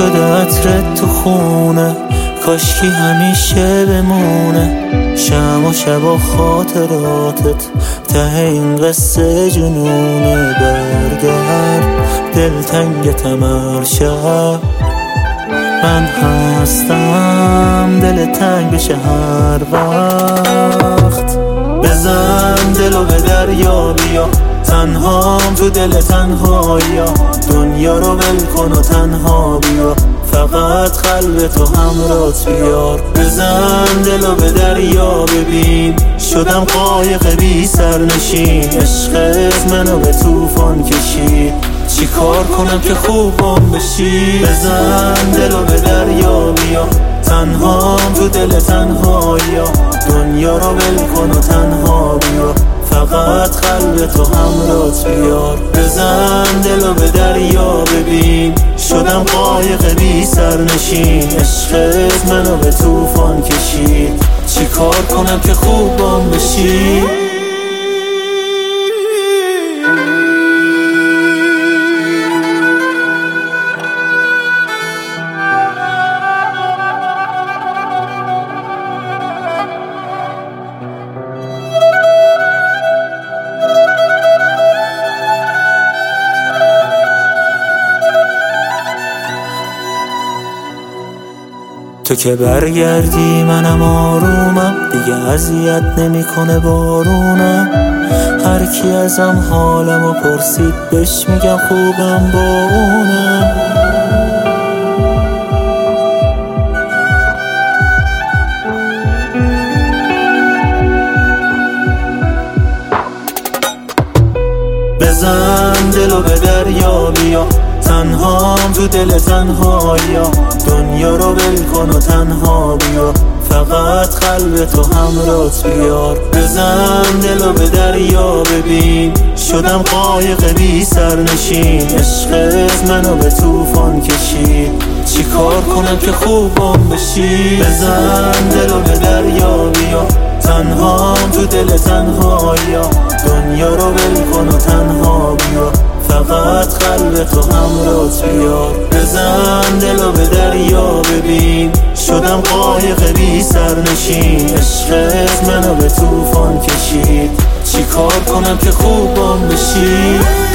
شده عطرت تو خونه، کاشکی همیشه بمونه. شم و شب و خاطراتت ته این قصه جنونه. برگرد دلتنگتم هر شب، من هستم دل تنگ بشه هر وقت. بزن دلو به دریا بیا، تنهام تو دل تنهایی. دنیا رو ول کن و تنها بیا، فقط قلب تو همراهت بیار. بزن دلو به دریا ببین، شدم قایق بی سرنشین. عشقت منو به طوفان کشید، چی کار کنم که خوبم بشی؟ بزن دلو به دریا بیا، تنهام تو دل تنهایی. دنیا رو ول کن و تنها بیا، فقط قلب تو همراهت بیار. بزن دلو به دریا ببین، شدم قایق بی سرنشین. عشقت منو به طوفان کشید، چی کار کنم که خوبم بشی؟ تو که برگردی منم آرومم، دیگه اذیت نمیکنه بارونم. هر کی ازم حالمو پرسید بهش میگم خوبم با اونم. بزن دلو به دریا بیا، تنهام تو دل تنهایی. دنیا رو ول کن و تنها بیا، فقط قلب تو همراهت بیار. بزن دلو به دریا ببین، شدم قایق بی سرنشین. عشقت منو به طوفان کشید، چی کار کنم که خوبم بشی؟ بزن دلو به دریا بیا، تنهام تو دل تنهایی. دنیا رو ول کن و تنها بیا، فقط قلب تو همراهت بیار. بزن دلو به دریا ببین، شدم قایق بی سرنشین. عشقت منو به طوفان کشید، چی کار کنم که خوبم بشی؟